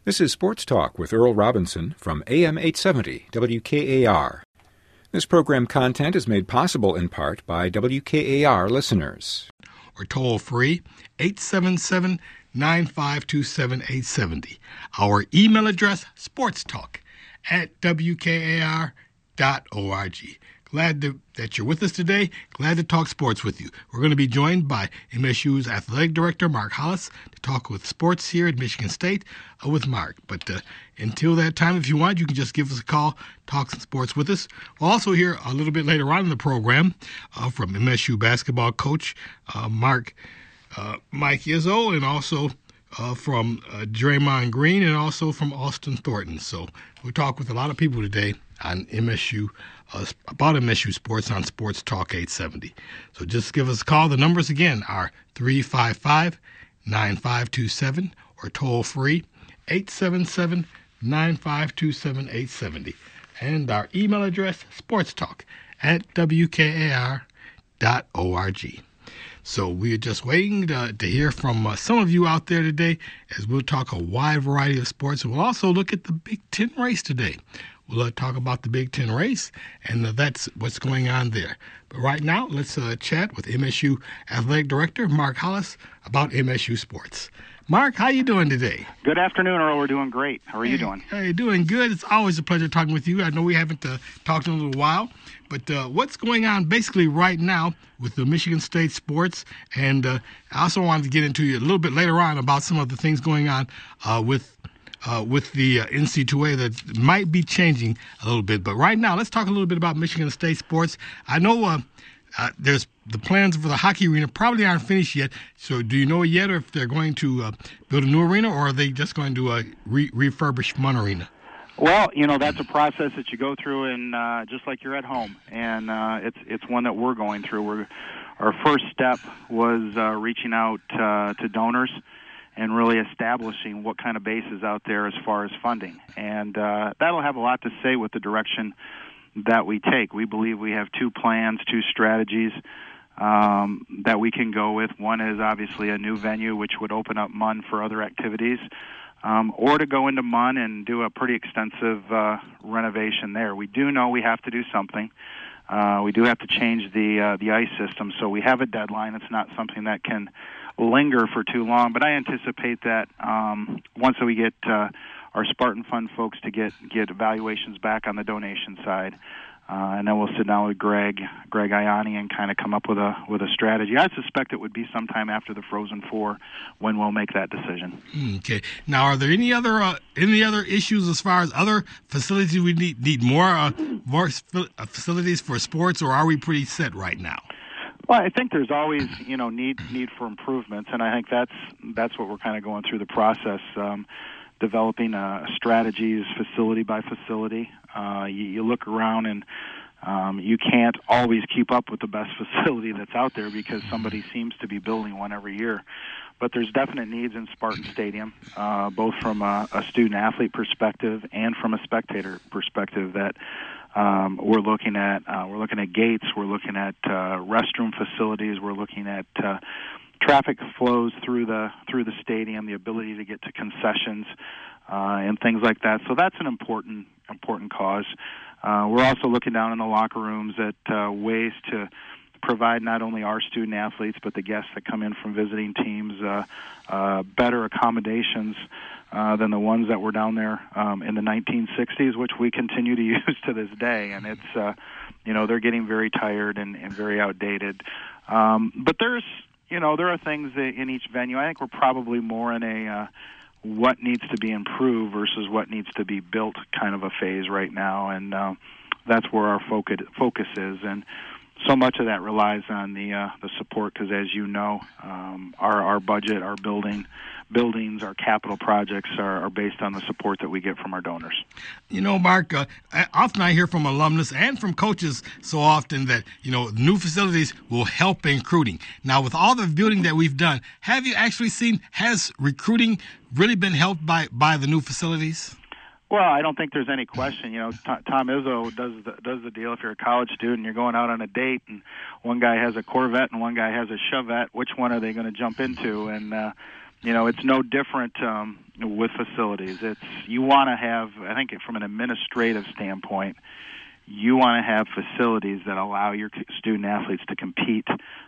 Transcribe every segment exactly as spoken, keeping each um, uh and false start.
This is Sports Talk with Earl Robinson from A M eight seventy W K A R. This program content is made possible in part by W K A R listeners. Or toll free eight seven seven, nine five two, seven eight seven zero. Our email address, sportstalk at w k a r dot org. Glad to, that you're with us today. Glad to talk sports with you. We're going to be joined by M S U's athletic director, Mark Hollis, to talk with sports here at Michigan State uh, with Mark. But uh, until that time, if you want, you can just give us a call, talk some sports with us. We'll also hear a little bit later on in the program uh, from M S U basketball coach uh, Mark uh, Mike Izzo, and also uh, from uh, Draymond Green, and also from Austin Thornton. So we'll talk with a lot of people today on M S U, uh, about M S U sports on Sports Talk eight seventy. So just give us a call. The numbers again are three five five, nine five two seven or toll free eight seven seven, nine five two, seven eight seven zero. And our email address, sportstalk at w k a r dot org. So we're just waiting to, to hear from uh, some of you out there today as we'll talk a wide variety of sports. We'll also look at the Big Ten race today. We'll uh, talk about the Big Ten race, and uh, that's what's going on there. But right now, let's uh, chat with M S U Athletic Director Mark Hollis about M S U sports. Mark, how you doing today? Good afternoon, Earl. We're doing great. How are hey, you doing? Hey, doing good. It's always a pleasure talking with you. I know we haven't uh, talked in a little while, but uh, what's going on basically right now with the Michigan State sports? And uh, I also wanted to get into you a little bit later on about some of the things going on uh, with Uh, with the uh, N C double A that might be changing a little bit. But right now, let's talk a little bit about Michigan State sports. I know uh, uh, there's the plans for the hockey arena probably aren't finished yet. So do you know yet if they're going to uh, build a new arena, or are they just going to uh, re- refurbish one arena? Well, you know, that's a process that you go through, and uh, just like you're at home. And uh, it's it's one that we're going through. We're, our first step was uh, reaching out uh, to donors and really establishing what kind of base is out there as far as funding. And uh, that'll have a lot to say with the direction that we take. We believe we have two plans, two strategies um, that we can go with. One is obviously a new venue, which would open up M U N for other activities, um, or to go into M U N and do a pretty extensive uh, renovation there. We do know we have to do something. Uh, we do have to change the uh, the ice system, so we have a deadline. It's not something that can linger for too long, but I anticipate that um, once we get uh, our Spartan Fund folks to get, get evaluations back on the donation side, uh, and then we'll sit down with Greg, Greg Ianni, and kind of come up with a with a strategy. I suspect it would be sometime after the Frozen Four when we'll make that decision. Okay. Now, are there any other uh, any other issues as far as other facilities we need need more uh, more facilities for sports, or are we pretty set right now? Well, I think there's always, you know, need need for improvements, and I think that's that's what we're kind of going through the process, um, developing uh, strategies, facility by facility. Uh, you, you look around, and um, you can't always keep up with the best facility that's out there because somebody seems to be building one every year. But there's definite needs in Spartan Stadium, uh, both from a, a student-athlete perspective and from a spectator perspective that Um, we're looking at uh, we're looking at gates, we're looking at uh, restroom facilities, we're looking at uh, traffic flows through the through the stadium, the ability to get to concessions uh, and things like that. So that's an important important cause. Uh, we're also looking down in the locker rooms at uh, ways to provide not only our student athletes but the guests that come in from visiting teams uh, uh, better accommodations uh, than the ones that were down there um, in the nineteen sixties, which we continue to use to this day. And it's, uh, you know, they're getting very tired and, and very outdated. Um, but there's, you know, there are things in each venue. I think we're probably more in a uh, what needs to be improved versus what needs to be built kind of a phase right now. And uh, that's where our focus focus is. And so much of that relies on the uh, the support because, as you know, um, our our budget, our building, buildings, our capital projects are, are based on the support that we get from our donors. You know, Mark, uh, often I hear from alumnus and from coaches so often that, you know, new facilities will help in recruiting. Now, with all the building that we've done, have you actually seen, has recruiting really been helped by, by the new facilities? Well, I don't think there's any question. You know, T- Tom Izzo does the, does the deal. If you're a college student, you're going out on a date, and one guy has a Corvette and one guy has a Chevette. Which one are they going to jump into? And uh, you know, it's no different um, with facilities. It's you want to have, I think, from an administrative standpoint, you want to have facilities that allow your student athletes to compete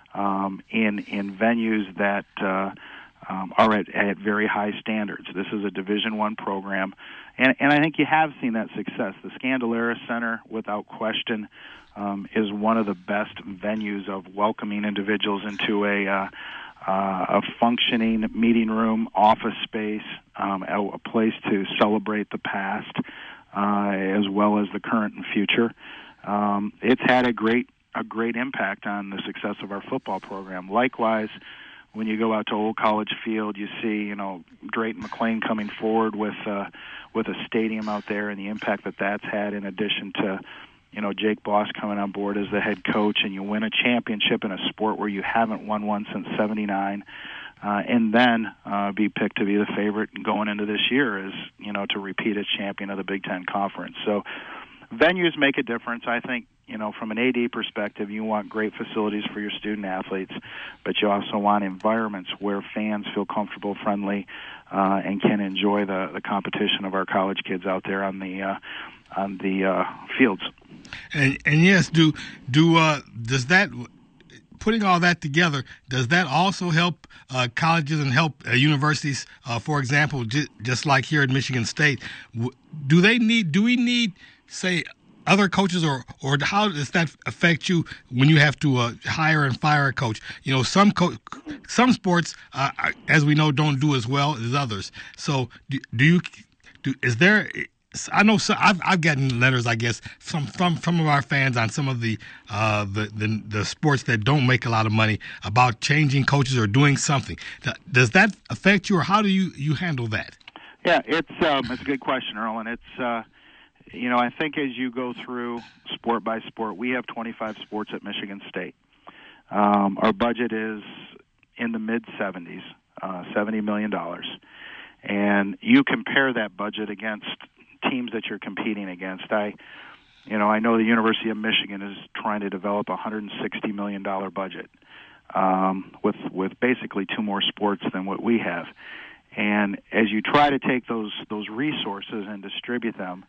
um, in in venues that uh, um, are at, at very high standards. This is a Division One program, and and I think you have seen that success. The Scandalaris Center, without question, um, is one of the best venues of welcoming individuals into a uh, uh, a functioning meeting room, office space, um, a, a place to celebrate the past. Uh, as well as the current and future. Um, it's had a great a great impact on the success of our football program. Likewise, when you go out to Old College Field, you see, you know, Drayton McLean coming forward with uh, with a stadium out there and the impact that that's had, in addition to, you know, Jake Boss coming on board as the head coach, and you win a championship in a sport where you haven't won one since seventy-nine. Uh, and then uh, be picked to be the favorite going into this year is, you know, to repeat as champion of the Big Ten Conference. So venues make a difference. I think, you know, from an A D perspective, you want great facilities for your student athletes, but you also want environments where fans feel comfortable, friendly, uh, and can enjoy the, the competition of our college kids out there on the uh, on the uh, fields. And and yes, do do uh, does that? Putting all that together, does that also help uh, colleges and help uh, universities? Uh, for example, j- just like here at Michigan State, w- do they need? Do we need, say, other coaches, or or how does that affect you when you have to uh, hire and fire a coach? You know, some co- some sports, uh, as we know, don't do as well as others. So, do, do you? Do, is there? I know so I've I've gotten letters, I guess, from from some of our fans on some of the, uh, the the the sports that don't make a lot of money about changing coaches or doing something. Does that affect you, or how do you, you handle that? Yeah, it's um, it's a good question, Earl, and it's uh, you know, I think as you go through sport by sport, we have twenty-five sports at Michigan State. Um, our budget is in the mid seventies, uh, seventy million dollars, and you compare that budget against teams that you're competing against. I, you know, I know the University of Michigan is trying to develop a one hundred sixty million dollars budget um, with with basically two more sports than what we have. And as you try to take those those resources and distribute them,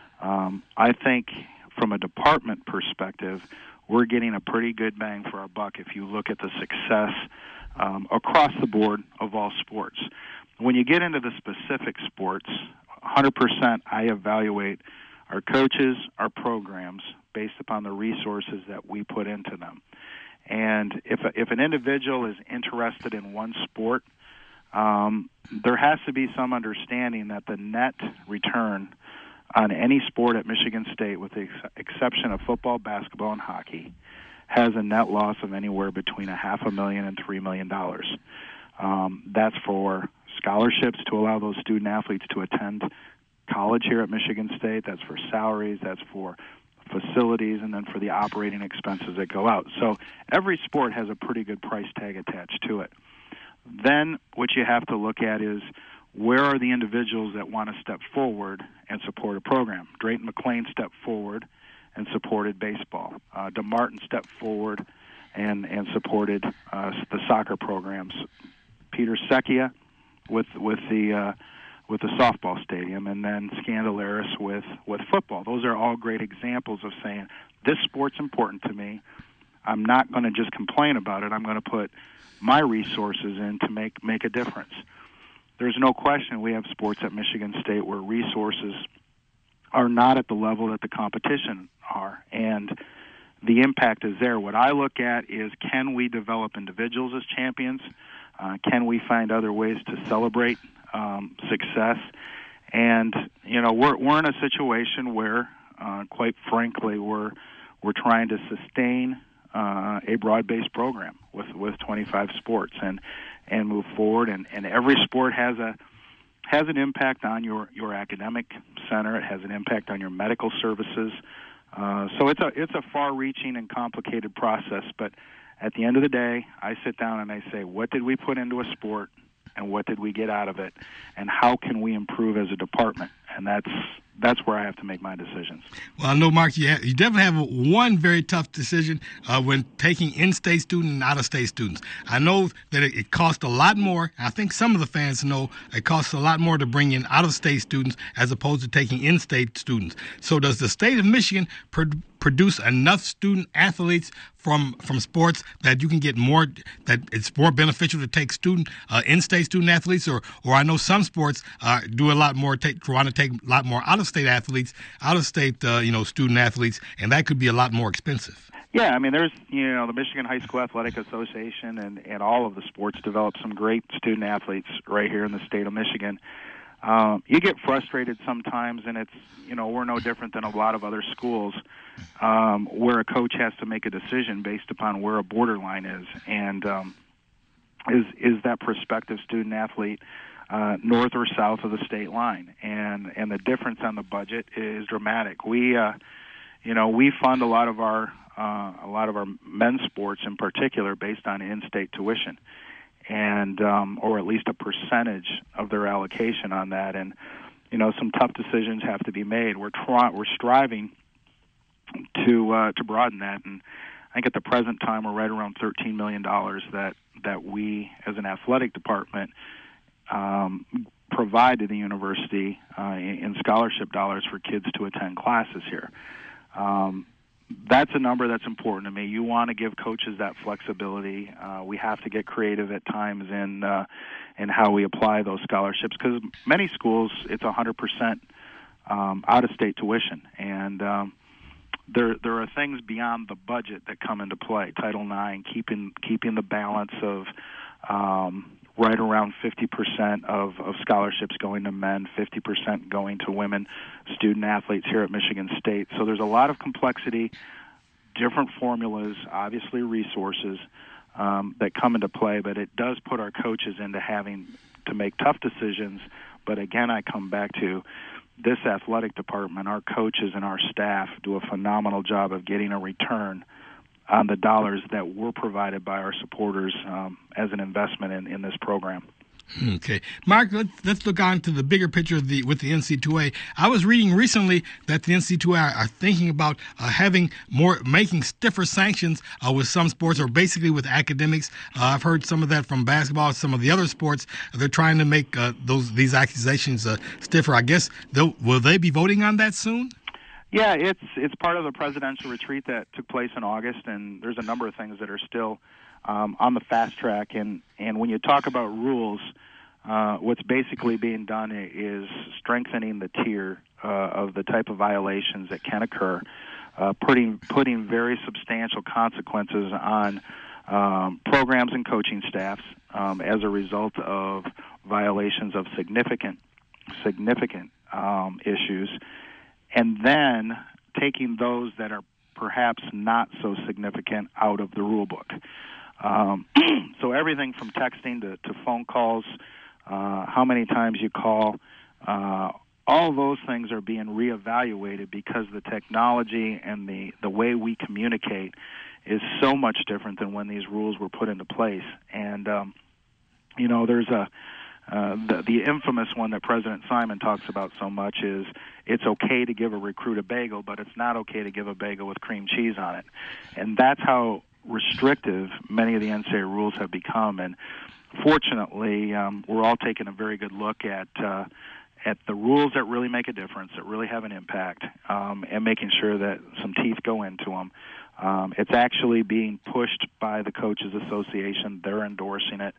um, I think from a department perspective, we're getting a pretty good bang for our buck if you look at the success um, across the board of all sports. When you get into the specific sports, one hundred percent I evaluate our coaches, our programs, based upon the resources that we put into them. And if if an individual is interested in one sport, um, there has to be some understanding that the net return on any sport at Michigan State, with the ex- exception of football, basketball, and hockey, has a net loss of anywhere between a half a million and three million dollars. Um, that's for scholarships to allow those student athletes to attend college here at Michigan State. That's for salaries. That's for facilities, and then for the operating expenses that go out. So every sport has a pretty good price tag attached to it. Then what you have to look at is, where are the individuals that want to step forward and support a program? Drayton McLean stepped forward and supported baseball. Uh, DeMartin stepped forward and, and supported uh, the soccer programs. Peter Secchia with with the uh, with the softball stadium, and then Scandalaris with, with football. Those are all great examples of saying, this sport's important to me. I'm not going to just complain about it. I'm going to put my resources in to make, make a difference. There's no question we have sports at Michigan State where resources are not at the level that the competition are, and the impact is there. What I look at is, can we develop individuals as champions? Uh, can we find other ways to celebrate um, success? And you know, we're we're in a situation where, uh, quite frankly, we're we're trying to sustain uh, a broad-based program with with twenty-five sports and and move forward. And, and every sport has a has an impact on your, your academic center. It has an impact on your medical services. Uh, so it's a it's a far-reaching and complicated process. But at the end of the day, I sit down and I say, what did we put into a sport, and what did we get out of it, and how can we improve as a department? And that's that's where I have to make my decisions. Well, I know, Mark, you, have, you definitely have one very tough decision uh, when taking in-state students and out-of-state students. I know that it, it costs a lot more. I think some of the fans know it costs a lot more to bring in out-of-state students as opposed to taking in-state students. So does the state of Michigan pr- produce enough student athletes from from sports that you can get more, that it's more beneficial to take student uh, in-state student athletes, or or I know some sports uh, do a lot more, take want to take a lot more out-of-state athletes, out-of-state uh, you know student athletes, and that could be a lot more expensive. Yeah, I mean, there's, you know, the Michigan High School Athletic Association and, and all of the sports develop some great student athletes right here in the state of Michigan. Um, you get frustrated sometimes, and it's, you know, we're no different than a lot of other schools um, where a coach has to make a decision based upon where a borderline is. And um, is, is that prospective student athlete uh, north or south of the state line? And, and the difference on the budget is dramatic. We, uh, you know, we fund a lot of our Uh, a lot of our men's sports in particular based on in-state tuition, and um, or at least a percentage of their allocation on that. And you know, some tough decisions have to be made. We're trying, we're striving to uh, to broaden that, and I think at the present time we're right around thirteen million dollars that that we as an athletic department um, provide to the university uh, in scholarship dollars for kids to attend classes here. Um, That's a number that's important to me. You want to give coaches that flexibility. Uh, we have to get creative at times in uh, in how we apply those scholarships, because many schools it's one hundred percent um, out-of-state tuition, and um, there there are things beyond the budget that come into play. Title nine, keeping keeping the balance of um, right around fifty percent of, of scholarships going to men, fifty percent going to women student athletes here at Michigan State. So there's a lot of complexity, different formulas, obviously resources um, that come into play, but it does put our coaches into having to make tough decisions. But again, I come back to this athletic department, our coaches and our staff do a phenomenal job of getting a return on the dollars that were provided by our supporters um, as an investment in, in this program. Okay. Mark, let's, let's look on to the bigger picture of the, with the N C double A. I was reading recently that the N C double A are, are thinking about uh, having more, making stiffer sanctions uh, with some sports, or basically with academics. Uh, I've heard some of that from basketball, some of the other sports. They're trying to make uh, those these accusations uh, stiffer. I guess, will they be voting on that soon? Yeah, it's it's part of the presidential retreat that took place in August, and there's a number of things that are still um, on the fast track. And, and when you talk about rules, uh, what's basically being done is strengthening the tier uh, of the type of violations that can occur, uh, putting putting very substantial consequences on um, programs and coaching staffs um, as a result of violations of significant significant um, issues. And then taking those that are perhaps not so significant out of the rule book. Um, so everything from texting to, to phone calls, uh, how many times you call, uh, all those things are being reevaluated because the technology and the, the way we communicate is so much different than when these rules were put into place. And, um, you know, there's a Uh, the, the infamous one that President Simon talks about so much is it's okay to give a recruit a bagel, but it's not okay to give a bagel with cream cheese on it. And that's how restrictive many of the N C double A rules have become. And fortunately, um, we're all taking a very good look at uh, at the rules that really make a difference, that really have an impact, um, and making sure that some teeth go into them. Um, it's actually being pushed by the Coaches Association. They're endorsing it.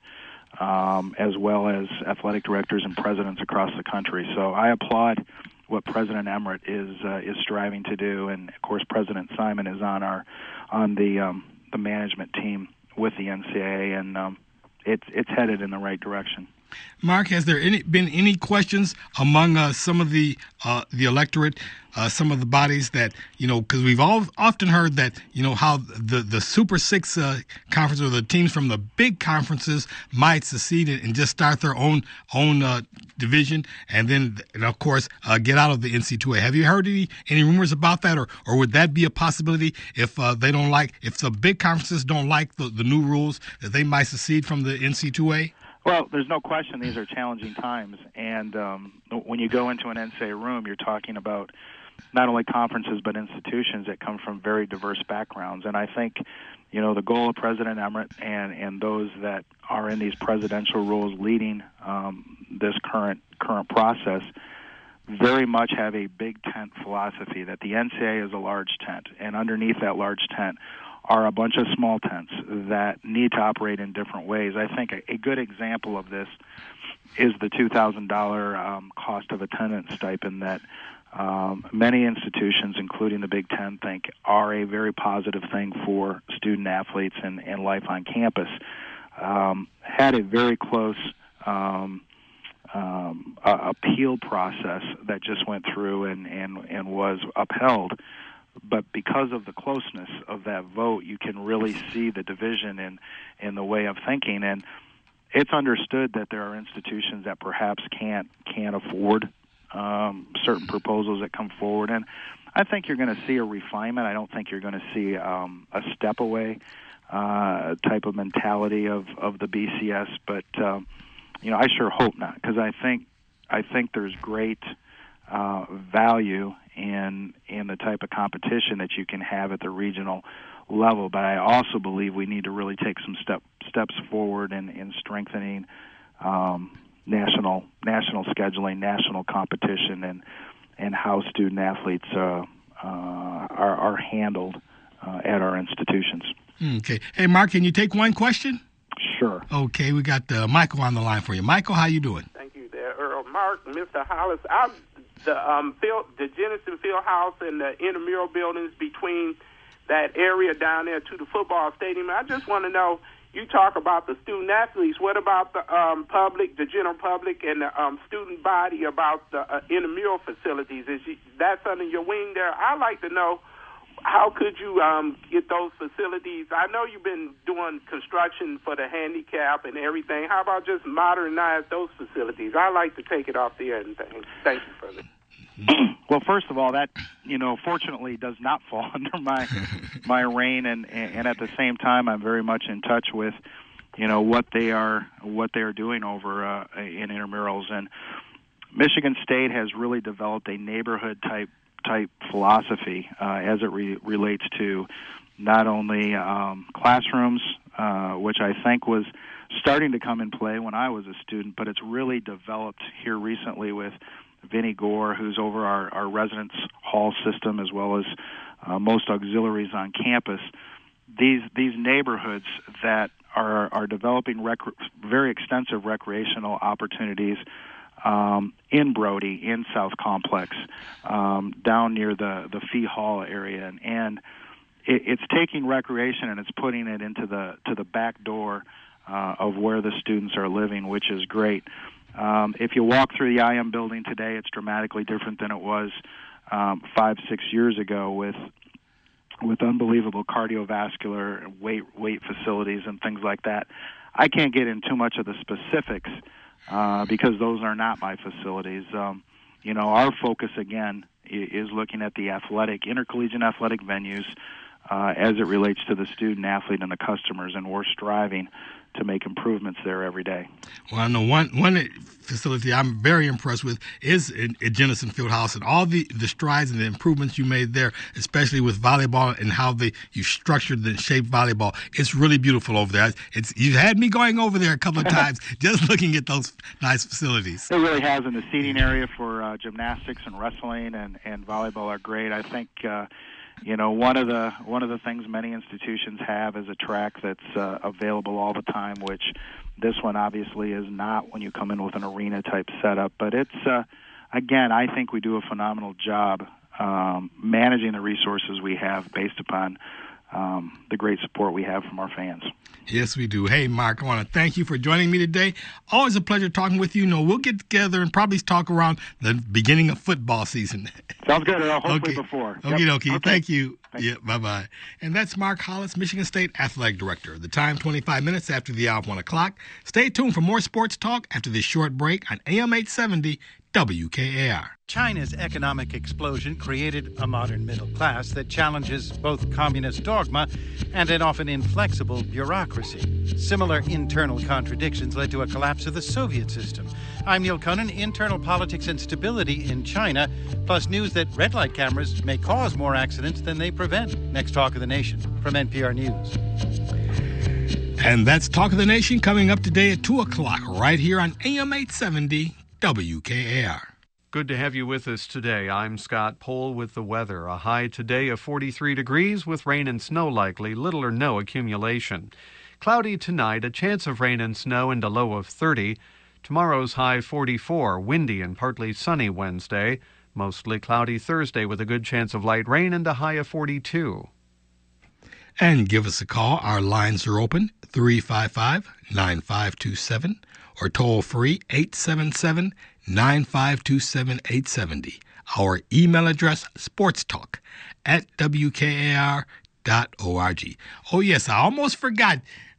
Um, as well as athletic directors and presidents across the country. So I applaud what President Emmert is uh, is striving to do, and of course President Simon is on our on the um, the management team with the N C double A, and um, it's it's headed in the right direction. Mark, has there any, been any questions among uh, some of the uh, the electorate, uh, some of the bodies that, you know, because we've all often heard that, you know, how the, the Super Six uh, conference, or the teams from the big conferences might secede and just start their own own uh, division, and then, and of course, uh, get out of the N C double A. Have you heard any, any rumors about that, or, or would that be a possibility if uh, they don't like, if the big conferences don't like the, the new rules, that they might secede from the N C double A? Well, there's no question these are challenging times, and um, when you go into an N C A A room, you're talking about not only conferences but institutions that come from very diverse backgrounds. And I think, you know, the goal of President Emmert and, and those that are in these presidential roles leading um, this current current process very much have a big tent philosophy, that the N C A A is a large tent, and underneath that large tent are a bunch of small tents that need to operate in different ways. I think a, a good example of this is the two thousand dollars um, cost of attendance stipend that um, many institutions, including the Big Ten, think are a very positive thing for student athletes and, and life on campus. Um, had a very close um, um, uh, appeal process that just went through and, and, and was upheld. But because of the closeness of that vote, you can really see the division in, in the way of thinking. And it's understood that there are institutions that perhaps can't can't afford um, certain proposals that come forward. And I think you're going to see a refinement. I don't think you're going to see um, a step away uh, type of mentality of, of the B C S. But um, you know, I sure hope not, because I think I think there's great uh, value in in the type of competition that you can have at the regional level. But I also believe we need to really take some step steps forward in, in strengthening um, national national scheduling, national competition, and and how student athletes uh, uh, are, are handled uh, at our institutions. Okay. Hey, Mark, can you take one question? Sure. Okay, we got uh, Michael on the line for you. Michael, how you doing? Thank you there, Earl. Mark, Mister Hollis, I'm the um, field, the Jennison Fieldhouse and the intramural buildings between that area down there to the football stadium. I just want to know, you talk about the student athletes. What about the um, public, the general public, and the um, student body about the uh, intramural facilities? Is you, that's under your wing there? I'd like to know, how could you um, get those facilities? I know you've been doing construction for the handicap and everything. How about just modernize those facilities? I'd like to take it off the air and thank, thank you for that. Well, first of all, that, you know, fortunately does not fall under my my reign, and and at the same time, I'm very much in touch with, you know, what they are what they are doing over uh, in intramurals. And Michigan State has really developed a neighborhood type type philosophy uh, as it re- relates to not only um, classrooms, uh, which I think was starting to come in play when I was a student, but it's really developed here recently with Vinnie Gore, who's over our, our residence hall system, as well as uh, most auxiliaries on campus. These these neighborhoods that are are developing rec- very extensive recreational opportunities um, in Brody, in South Complex, um, down near the the Fee Hall area, and, and it, it's taking recreation and it's putting it into the to the back door uh, of where the students are living, which is great. Um, if you walk through the I M building today, it's dramatically different than it was um, five, six years ago, with with unbelievable cardiovascular weight weight facilities and things like that. I can't get in too much of the specifics uh, because those are not my facilities. Um, you know, our focus again is looking at the athletic, intercollegiate athletic venues uh, as it relates to the student athlete and the customers, and we're striving to make improvements there every day. Well, I know one one facility I'm very impressed with is in, in Jennison Fieldhouse, and all the, the strides and the improvements you made there, especially with volleyball and how they you structured and shaped volleyball. It's really beautiful over there. It's you had me going over there a couple of times just looking at those nice facilities. It really has, and the seating area for uh, gymnastics and wrestling and, and volleyball are great. I think uh, You know, one of the one of the things many institutions have is a track that's uh, available all the time, which this one obviously is not when you come in with an arena-type setup. But it's, uh, again, I think we do a phenomenal job um, managing the resources we have based upon um, the great support we have from our fans. Yes, we do. Hey, Mark, I want to thank you for joining me today. Always a pleasure talking with you. You know, we'll get together and probably talk around the beginning of football season. Sounds good. Hopefully okay. before. Okie yep. dokie. Okay. Thank you. Thanks. Yeah, bye-bye. And that's Mark Hollis, Michigan State Athletic Director. The time, twenty-five minutes after the hour of one o'clock. Stay tuned for more sports talk after this short break on A M eight seventy W K A R. China's economic explosion created a modern middle class that challenges both communist dogma and an often inflexible bureaucracy. Similar internal contradictions led to a collapse of the Soviet system. I'm Neil Conan. Internal politics and stability in China, plus news that red light cameras may cause more accidents than they prevent. Next Talk of the Nation from N P R News. And that's Talk of the Nation coming up today at two o'clock right here on A M eight seventy W K A R. Good to have you with us today. I'm Scott Pohl with the weather. A high today of forty-three degrees with rain and snow likely, little or no accumulation. Cloudy tonight, a chance of rain and snow and a low of thirty. Tomorrow's high forty-four, windy and partly sunny Wednesday. Mostly cloudy Thursday with a good chance of light rain and a high of forty-two. And give us a call. Our lines are open, three five five, nine five two seven, or toll free, eight seven seven, nine five two seven, eight seven zero. Our email address, sportstalk at W K A R dot org. Oh, yes, I almost forgot.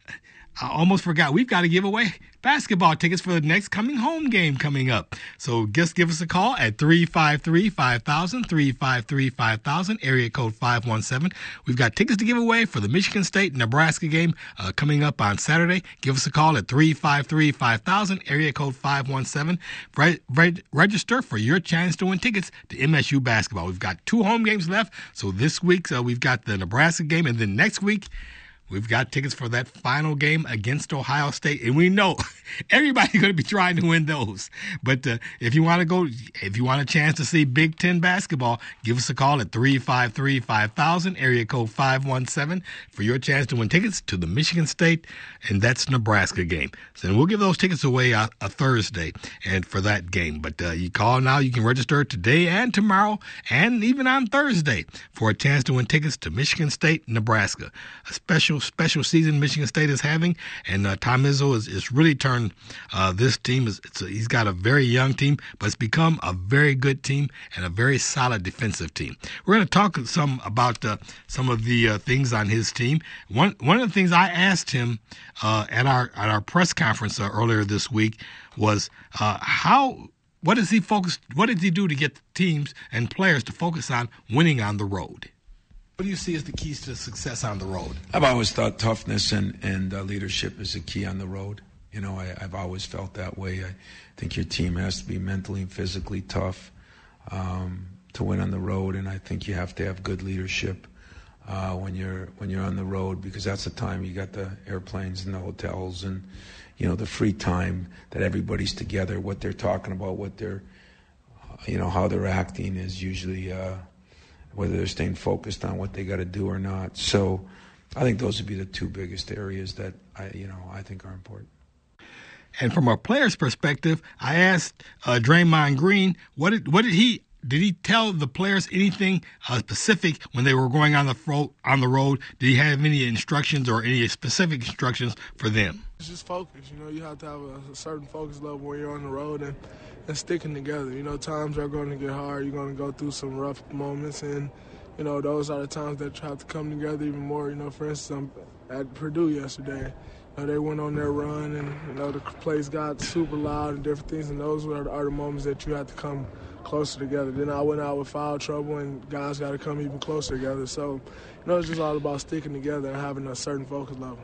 I almost forgot. We've got to give away basketball tickets for the next coming home game coming up. So just give us a call at three five three, five thousand, three five three, five thousand, area code five one seven. We've got tickets to give away for the Michigan State-Nebraska game uh, coming up on Saturday. Give us a call at three five three, five thousand, area code five one seven. Re- re- register for your chance to win tickets to M S U basketball. We've got two home games left. So this week uh, we've got the Nebraska game, and then next week we've got tickets for that final game against Ohio State, and we know everybody's going to be trying to win those. But uh, if you want to go, if you want a chance to see Big Ten basketball, give us a call at three five three, five thousand, area code five one seven for your chance to win tickets to the Michigan State and that's Nebraska game. So we'll give those tickets away a, a Thursday and for that game. But uh, you call now, you can register today and tomorrow and even on Thursday for a chance to win tickets to Michigan State, Nebraska. A special special season Michigan State is having, and uh, Tom Izzo is, is really turned uh, this team. Is it's a, he's got a very young team, but it's become a very good team and a very solid defensive team. We're going to talk some about uh, some of the uh, things on his team. One one of the things I asked him uh, at our at our press conference uh, earlier this week was uh, how. What does he focus? What did he do to get teams and players to focus on winning on the road? What do you see as the keys to success on the road? I've always thought toughness and, and uh, leadership is a key on the road. You know, I, I've always felt that way. I think your team has to be mentally and physically tough um, to win on the road, and I think you have to have good leadership uh, when you're when you're on the road, because that's the time you got the airplanes and the hotels and, you know, the free time that everybody's together. What they're talking about, what they're, uh, you know, how they're acting is usually. Uh, whether they're staying focused on what they got to do or not. So I think those would be the two biggest areas that I, you know, I think are important. And from a player's perspective, I asked uh, Draymond Green, what did what did he did he tell the players anything uh, specific when they were going on the fro- on the road? Did he have any instructions or any specific instructions for them? It's just focus. You know, you have to have a, a certain focus level when you're on the road and, and sticking together. You know, times are going to get hard. You're going to go through some rough moments, and, you know, those are the times that you have to come together even more. You know, for instance, I'm at Purdue yesterday. You know, they went on their run, and, you know, the place got super loud and different things, and those are the, are the moments that you have to come closer together. Then I went out with foul trouble, and guys got to come even closer together. So, you know, it's just all about sticking together and having a certain focus level.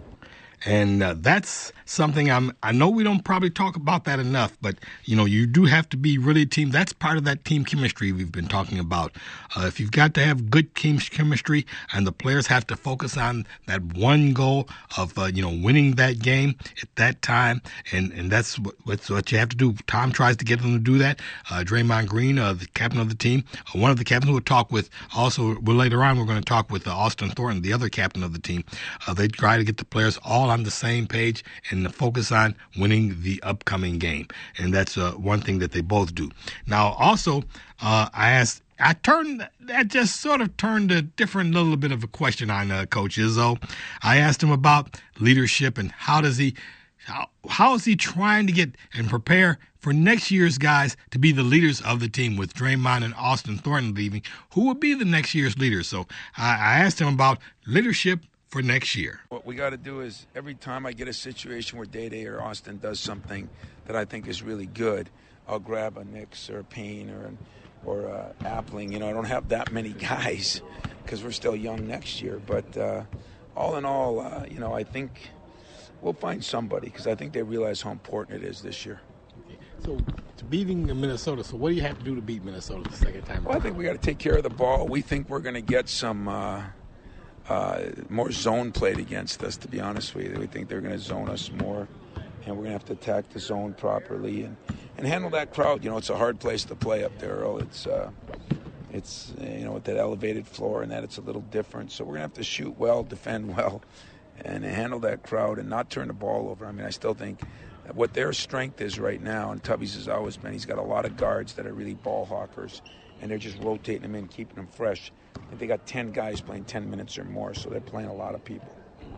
And uh, that's something I'm, I know we don't probably talk about that enough, but, you know, you do have to be really team. That's part of that team chemistry we've been talking about. Uh, if you've got to have good team chemistry and the players have to focus on that one goal of, uh, you know, winning that game at that time, and, and that's what, what's what you have to do. Tom tries to get them to do that. Uh, Draymond Green, uh, the captain of the team, uh, one of the captains we'll talk with also, well, later on we're going to talk with uh, Austin Thornton, the other captain of the team. Uh, they try to get the players all on the same page and focus on winning the upcoming game. And that's uh, one thing that they both do. Now, also, uh, I asked, I turned, that just sort of turned a different little bit of a question on uh, Coach Izzo. I asked him about leadership and how does he, how, how is he trying to get and prepare for next year's guys to be the leaders of the team with Draymond and Austin Thornton leaving? Who will be the next year's leaders? So I, I asked him about leadership for next year. What we got to do is every time I get a situation where Day Day or Austin does something that I think is really good, I'll grab a Nix or a Payne or an, or a Appling. You know, I don't have that many guys because we're still young next year. But uh, all in all, uh, you know, I think we'll find somebody because I think they realize how important it is this year. So, to beating Minnesota, so what do you have to do to beat Minnesota the second time around? Well, I think we got to take care of the ball. We think we're going to get some uh, uh, more zone played against us, to be honest with you. We think they're going to zone us more, and we're going to have to attack the zone properly and, and handle that crowd. You know, it's a hard place to play up there, Earl. It's, uh, it's you know, with that elevated floor and that, it's a little different. So we're going to have to shoot well, defend well, and handle that crowd and not turn the ball over. I mean, I still think what their strength is right now, and Tubby's has always been, he's got a lot of guards that are really ball hawkers, and they're just rotating them in, keeping them fresh. And they got ten guys playing ten minutes or more, so they're playing a lot of people.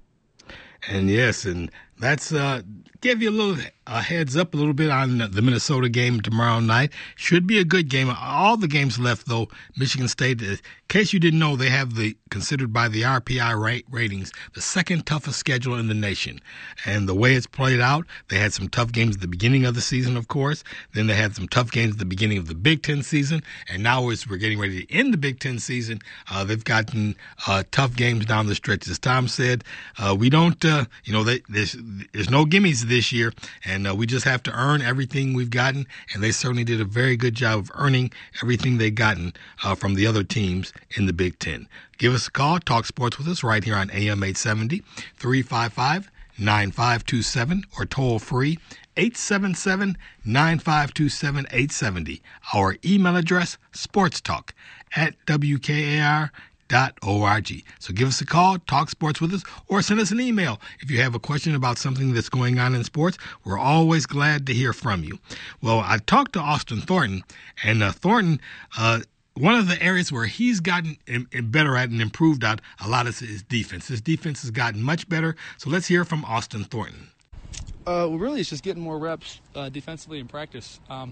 And yes, and that's uh, give you a little uh, heads up a little bit on the Minnesota game tomorrow night. Should be a good game. All the games left, though, Michigan State, in case you didn't know, they have the considered by the R P I rate ratings the second toughest schedule in the nation. And the way it's played out, they had some tough games at the beginning of the season, of course. Then they had some tough games at the beginning of the Big Ten season. And now as we're getting ready to end the Big Ten season, uh, they've gotten uh, tough games down the stretch. As Tom said, uh, we don't, uh, you know, they, there's, there's no gimmies this year, and uh, we just have to earn everything we've gotten. And they certainly did a very good job of earning everything they've gotten uh, from the other teams in the Big Ten. Give us a call, talk sports with us right here on A M eight seventy, three five five, nine five two seven, or toll free eight seven seven, nine five two seven, eight seven zero. Our email address, sportstalk at W K A R dot org. So give us a call, talk sports with us, or send us an email. If you have a question about something that's going on in sports, we're always glad to hear from you. Well, I talked to Austin Thornton, and uh, Thornton, uh, one of the areas where he's gotten better at and improved at a lot is his defense. His defense has gotten much better. So let's hear from Austin Thornton. Uh, well, really, it's just getting more reps uh, defensively in practice. Um,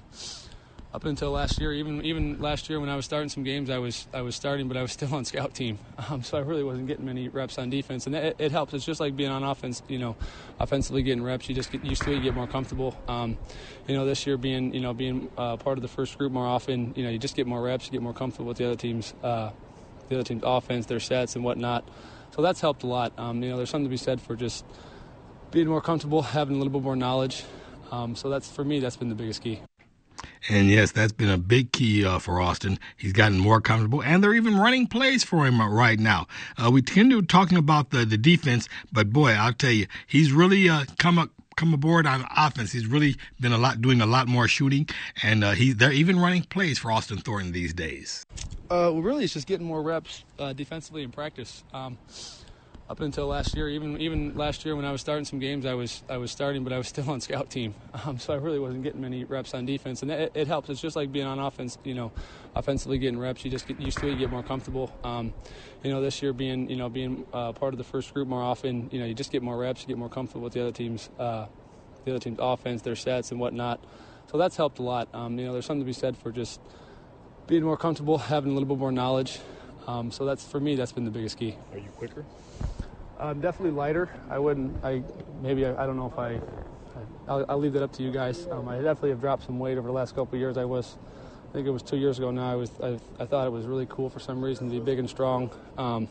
up until last year, even even last year when I was starting some games, I was I was starting, but I was still on scout team, um, so I really wasn't getting many reps on defense, and it, it helps. It's just like being on offense, you know, offensively getting reps. You just get used to it, you get more comfortable. Um, you know, this year being you know being uh, part of the first group more often, you know, you just get more reps, you get more comfortable with the other team's uh, the other team's offense, their sets and whatnot. So that's helped a lot. Um, you know, there's something to be said for just being more comfortable, having a little bit more knowledge. Um, so that's for me, that's been the biggest key. And yes, that's been a big key uh, for Austin. He's gotten more comfortable, and they're even running plays for him right now. Uh, we tend to talking about the, the defense, but boy, I'll tell you, he's really uh, come up. come aboard on offense. He's really been a lot doing a lot more shooting, and uh, he they're even running plays for Austin Thornton these days. Uh, well, really, it's just getting more reps uh, defensively in practice. Um, up until last year, even even last year when I was starting some games, I was I was starting, but I was still on scout team, um, so I really wasn't getting many reps on defense, and it, it helps. It's just like being on offense, you know, offensively getting reps. You just get used to it, you get more comfortable. Um, you know, this year being you know being uh, part of the first group more often, you know, you just get more reps, you get more comfortable with the other team's uh, the other team's offense, their sets and whatnot. So that's helped a lot. Um, you know, there's something to be said for just being more comfortable, having a little bit more knowledge. Um, so that's for me, that's been the biggest key. Are you quicker? Uh, definitely lighter. I wouldn't. I maybe I, I don't know if I. I I'll, I'll leave that up to you guys. Um, I definitely have dropped some weight over the last couple of years. I was, I think it was two years ago now. I was. I, I thought it was really cool for some reason to be big and strong. Um,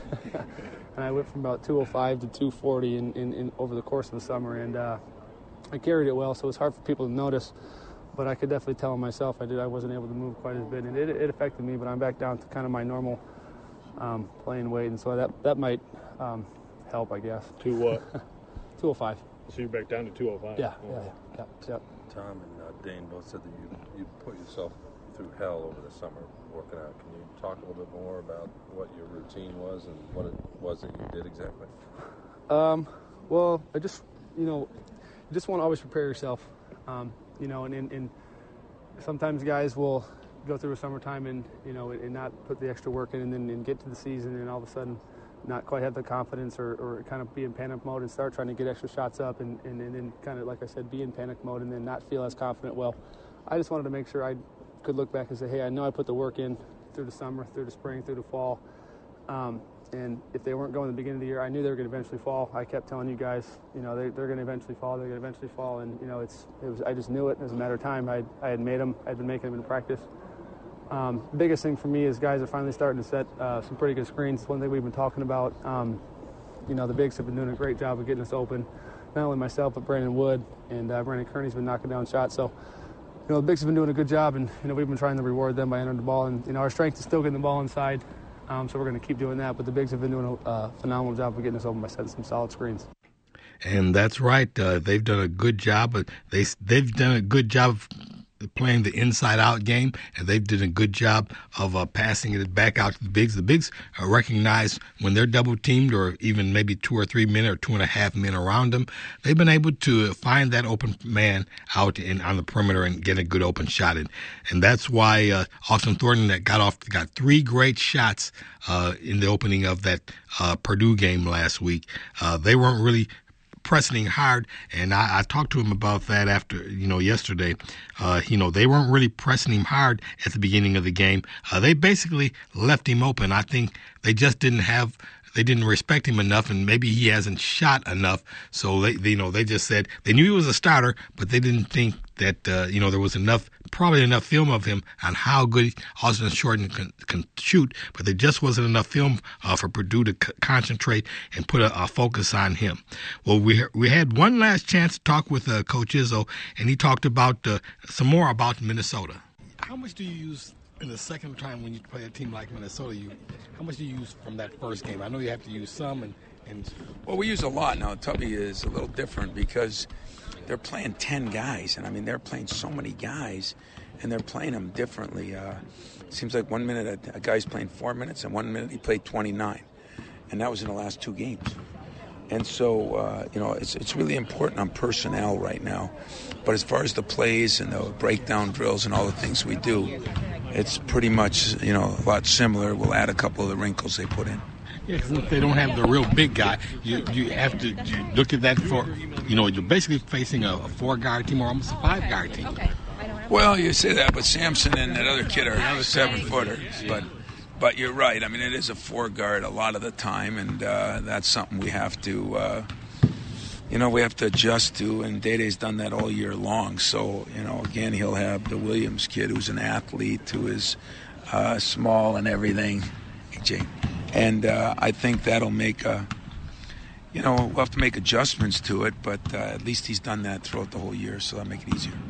and I went from about two oh five to two forty in, in, in over the course of the summer, and uh, I carried it well. So it was hard for people to notice, but I could definitely tell myself I did. I wasn't able to move quite as bit, and it, it affected me. But I'm back down to kind of my normal um, playing weight, and so that that might. Um, help, I guess. To what? two oh five. So you're back down to two oh five? Yeah, yeah, yeah, yeah. Tom and uh, Dane both said that you you put yourself through hell over the summer working out. Can you talk a little bit more about what your routine was and what it was that you did exactly? Um, well, I just, you know, you just want to always prepare yourself, um, you know, and, and, and sometimes guys will go through a summertime and, you know, and not put the extra work in and then and get to the season and all of a sudden not quite have the confidence or, or kind of be in panic mode and start trying to get extra shots up and, and, and then kind of, like I said, be in panic mode and then not feel as confident. Well, I just wanted to make sure I could look back and say, hey, I know I put the work in through the summer, through the spring, through the fall. Um, And if they weren't going at the beginning of the year, I knew they were going to eventually fall. I kept telling you guys, you know, they, they're going to eventually fall. They're going to eventually fall. And, you know, it's it was I just knew it. It was a matter of time. I I had made them. I'd been making them in practice. Um, the biggest thing for me is guys are finally starting to set uh, some pretty good screens. One thing we've been talking about. Um, you know, the bigs have been doing a great job of getting us open. Not only myself, but Brandon Wood and uh, Brandon Kearney's been knocking down shots. So, you know, the bigs have been doing a good job, and, you know, we've been trying to reward them by entering the ball. And, you know, our strength is still getting the ball inside. Um, so we're going to keep doing that. But the bigs have been doing a uh, phenomenal job of getting us open by setting some solid screens. And that's right. Uh, they've done a good job. But they, they've done a good job of playing the inside-out game, and they've done a good job of uh, passing it back out to the bigs. The bigs are recognized when they're double-teamed or even maybe two or three men or two and a half men around them. They've been able to find that open man out in, on the perimeter and get a good open shot in. And that's why uh, Austin Thornton that got off got three great shots uh, in the opening of that uh, Purdue game last week. Uh, they weren't really pressing hard, and I, I talked to him about that after, you know, yesterday. Uh, you know, they weren't really pressing him hard at the beginning of the game. Uh, they basically left him open. I think they just didn't have, they didn't respect him enough, and maybe he hasn't shot enough. So they, they you know, they just said they knew he was a starter, but they didn't think that, uh, you know, there was enough, probably enough film of him on how good Austin Thornton can, can shoot, but there just wasn't enough film uh, for Purdue to c- concentrate and put a, a focus on him. Well, we we had one last chance to talk with uh, Coach Izzo, and he talked about uh, some more about Minnesota. How much do you use in the second time when you play a team like Minnesota? You, how much do you use from that first game? I know you have to use some, and, and well, we use a lot now. Tubby is a little different because they're playing ten guys, and I mean they're playing so many guys, and they're playing them differently. Uh, it seems like one minute a, a guy's playing four minutes, and one minute he played twenty-nine, and that was in the last two games. And so, uh, you know, it's it's really important on personnel right now. But as far as the plays and the breakdown drills and all the things we do, it's pretty much, you know, a lot similar. We'll add a couple of the wrinkles they put in. Yeah, because if they don't have the real big guy, you you have to you look at that for, you know, you're basically facing a, a four-guard team or almost a five-guard team. Okay. Well, you say that, but Sampson and that other kid are seven-footers. But but you're right. I mean, it is a four-guard a lot of the time, and uh, that's something we have to, uh, you know, we have to adjust to. And Day-Day's done that all year long. So, you know, again, he'll have the Williams kid who's an athlete, who is uh, small and everything. A J. And uh, I think that'll make a, you know, we'll have to make adjustments to it, but uh, at least he's done that throughout the whole year, so that'll make it easier.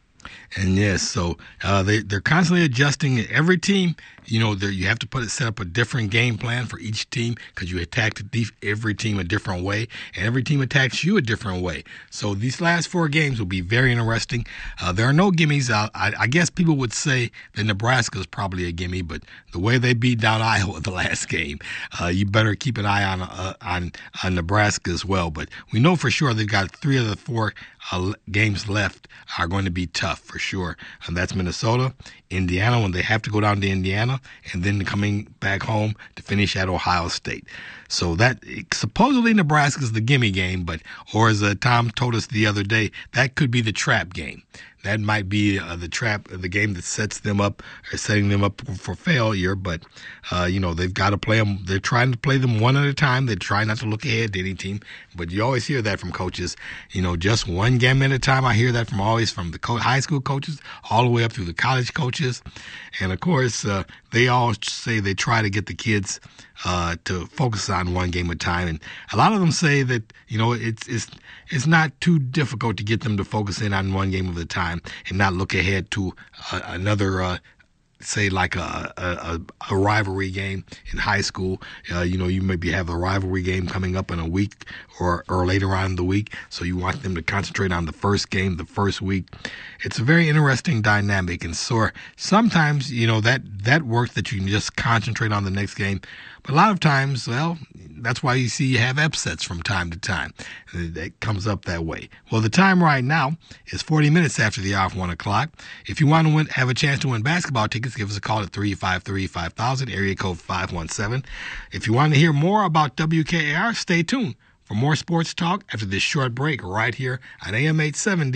And yes, so uh, they, they're constantly adjusting. Every team, you know, you have to put it, set up a different game plan for each team because you attack the def- every team a different way, and every team attacks you a different way. So these last four games will be very interesting. Uh, there are no gimmies. I, I, I guess people would say that Nebraska is probably a gimme, but the way they beat down Iowa the last game, uh, you better keep an eye on, uh, on on Nebraska as well. But we know for sure they've got three of the four uh, games left are going to be tough for sure. And that's Minnesota, Indiana when they have to go down to Indiana, and then coming back home to finish at Ohio State. So that supposedly Nebraska is the gimme game, but or as uh, Tom told us the other day, that could be the trap game. That might be uh, the trap, the game that sets them up or setting them up for failure. But, uh, you know, they've got to play them. They're trying to play them one at a time. They try not to look ahead to any team. But you always hear that from coaches, you know, just one game at a time. I hear that from always from the co- high school coaches all the way up through the college coaches. And, of course, uh, they all say they try to get the kids uh, to focus on one game at a time. And a lot of them say that, you know, it's it's it's not too difficult to get them to focus in on one game at a time and not look ahead to uh, another, uh, say, like a, a, a rivalry game in high school. Uh, you know, you maybe have a rivalry game coming up in a week or, or later on in the week, so you want them to concentrate on the first game, the first week. It's a very interesting dynamic, and so sometimes, you know, that, that works that you can just concentrate on the next game. But a lot of times, well, that's why you see you have upsets from time to time. It comes up that way. Well, the time right now is forty minutes after the hour of one o'clock. If you want to win, have a chance to win basketball tickets, give us a call at three five three, five thousand, area code five one seven. If you want to hear more about W K A R, stay tuned for more sports talk after this short break right here on A M eight seventy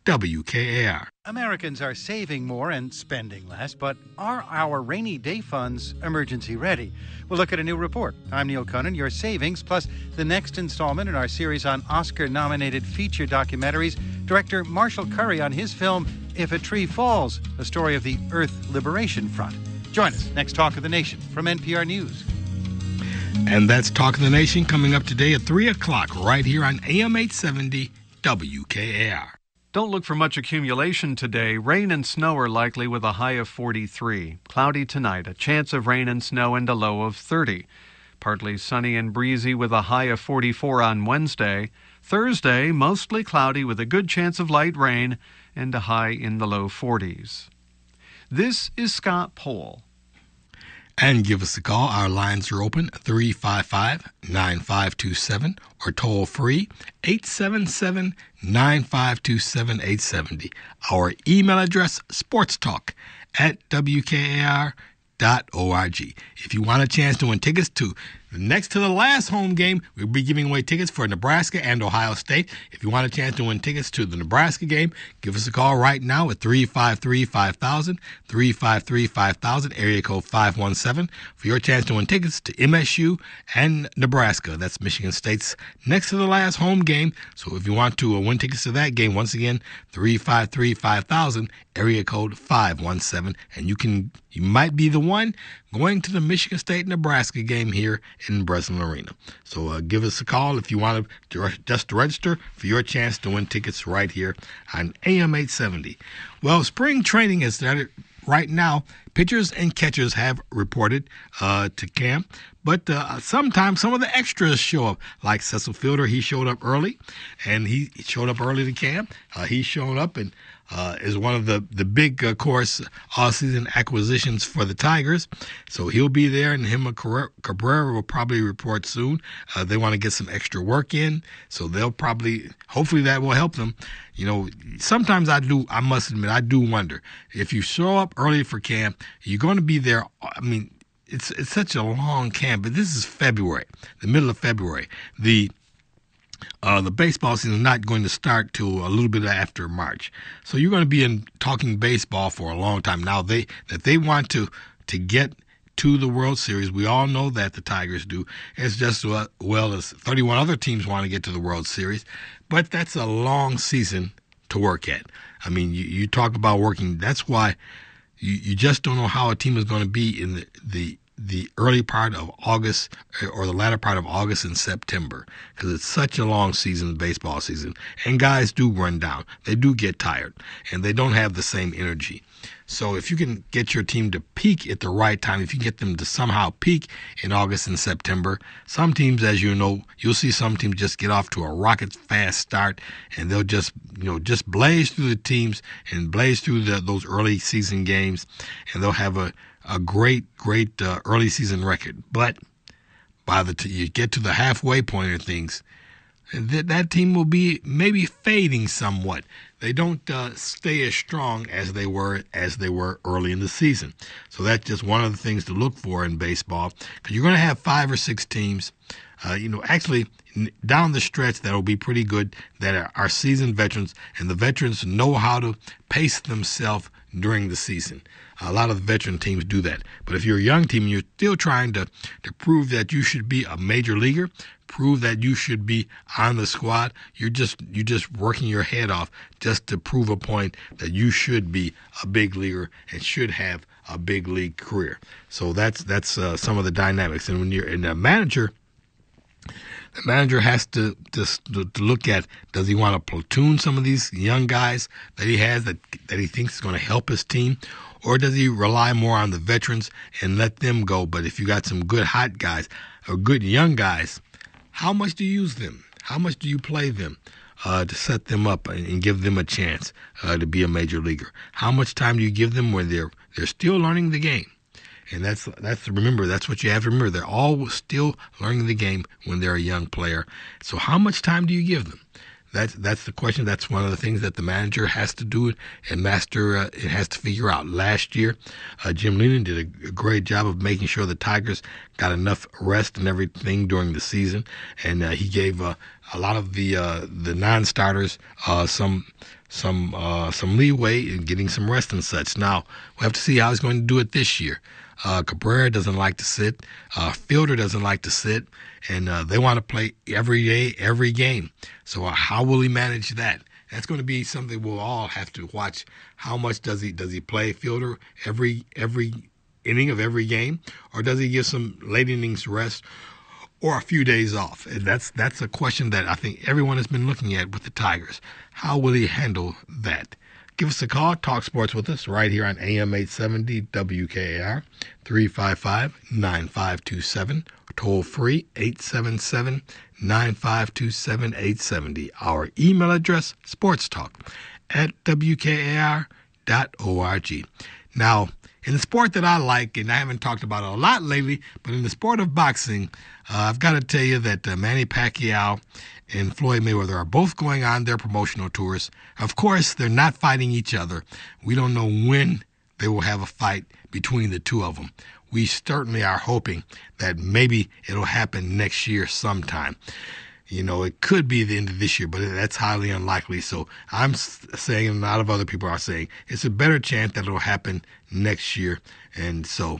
W K A R. Americans are saving more and spending less, but are our rainy day funds emergency ready? We'll look at a new report. I'm Neil Conan, your savings, plus the next installment in our series on Oscar-nominated feature documentaries. Director Marshall Curry on his film, If a Tree Falls, a story of the Earth Liberation Front. Join us next Talk of the Nation from N P R News. And that's Talk of the Nation coming up today at three o'clock right here on A M eight seventy W K A R. Don't look for much accumulation today. Rain and snow are likely with a high of forty-three. Cloudy tonight, a chance of rain and snow and a low of thirty. Partly sunny and breezy with a high of forty-four on Wednesday. Thursday, mostly cloudy with a good chance of light rain and a high in the low forties. This is Scott Pohl. And give us a call. Our lines are open, three five five, nine five two seven, or toll free, eight seven seven, nine five two seven, eight seven zero. Our email address, sportstalk at W K A R dot org. If you want a chance to win tickets to the next to the last home game, we'll be giving away tickets for Nebraska and Ohio State. If you want a chance to win tickets to the Nebraska game, give us a call right now at three five three, five thousand, three five three, five thousand, area code five one seven, for your chance to win tickets to M S U and Nebraska. That's Michigan State's next to the last home game. So if you want to uh, win tickets to that game, once again, three five three, five thousand, area code five one seven, and you can you might be the one going to the Michigan State-Nebraska game here in Breslin Arena. So uh, give us a call if you want to just to register for your chance to win tickets right here on A M eight seventy. Well, spring training has started right now. Pitchers and catchers have reported uh, to camp, but uh, sometimes some of the extras show up, like Cecil Fielder. He showed up early, and he showed up early to camp. Uh, he showed up and Uh, is one of the, the big, of uh, course, all-season acquisitions for the Tigers. So he'll be there, and him and Cabrera will probably report soon. Uh, they want to get some extra work in, so they'll probably, hopefully that will help them. You know, sometimes I do, I must admit, I do wonder, if you show up early for camp, you're going to be there, I mean, it's it's such a long camp, but this is February, the middle of February. The Uh, the baseball season is not going to start till a little bit after March. So you're going to be in talking baseball for a long time. Now, they that they want to to get to the World Series. We all know that the Tigers do. It's just as well as thirty-one other teams want to get to the World Series. But that's a long season to work at. I mean, you, you talk about working. That's why you, you just don't know how a team is going to be in the, the the early part of August or the latter part of August and September, because it's such a long season, baseball season, and guys do run down. They do get tired, and they don't have the same energy. So if you can get your team to peak at the right time, if you get them to somehow peak in August and September, some teams, as you know, you'll see some teams just get off to a rocket fast start, and they'll just, you know, just blaze through the teams and blaze through the, those early season games, and they'll have a a great, great uh, early season record. But by the time you get to the halfway point of things, that, that team will be maybe fading somewhat. They don't uh, stay as strong as they were as they were early in the season. So that's just one of the things to look for in baseball, because you're going to have five or six teams. Uh, you know, actually, down the stretch, that'll be pretty good, that are, are seasoned veterans, and the veterans know how to pace themselves during the season. A lot of the veteran teams do that. But if you're a young team and you're still trying to, to prove that you should be a major leaguer, prove that you should be on the squad, you're just you're just working your head off just to prove a point that you should be a big leaguer and should have a big league career. So that's that's uh, some of the dynamics. And when you're in a manager, the manager has to, to to look at, does he want to platoon some of these young guys that he has that that he thinks is going to help his team, or does he rely more on the veterans and let them go? But if you got some good hot guys or good young guys, how much do you use them? How much do you play them uh, to set them up and, and give them a chance uh, to be a major leaguer? How much time do you give them where they're they're still learning the game? And that's that's remember that's what you have to remember. They're all still learning the game when they're a young player. So how much time do you give them? That's that's the question. That's one of the things that the manager has to do and master. Uh, it has to figure out. Last year, uh, Jim Lehman did a, a great job of making sure the Tigers got enough rest and everything during the season, and uh, he gave uh, a lot of the uh, the non-starters uh, some some uh, some leeway in getting some rest and such. Now, we have to see how he's going to do it this year. Uh, Cabrera doesn't like to sit. Uh, Fielder doesn't like to sit. And uh, they want to play every day, every game. So uh, how will he manage that? That's going to be something we'll all have to watch. How much does he does he play Fielder every every inning of every game, or does he give some late innings rest or a few days off? And that's that's a question that I think everyone has been looking at with the Tigers. How will he handle that? Give us a call. Talk sports with us right here on A M eight seventy W K A R, three five five, nine five two seven. Toll free, eight seven seven, nine five two seven, eight seven zero. Our email address, sportstalk at W K A R dot org. Now, in the sport that I like, and I haven't talked about it a lot lately, but in the sport of boxing, uh, I've got to tell you that uh, Manny Pacquiao and Floyd Mayweather are both going on their promotional tours. Of course, they're not fighting each other. We don't know when they will have a fight between the two of them. We certainly are hoping that maybe it'll happen next year sometime. You know, it could be the end of this year, but that's highly unlikely. So I'm saying, and a lot of other people are saying, it's a better chance that it'll happen next year. And so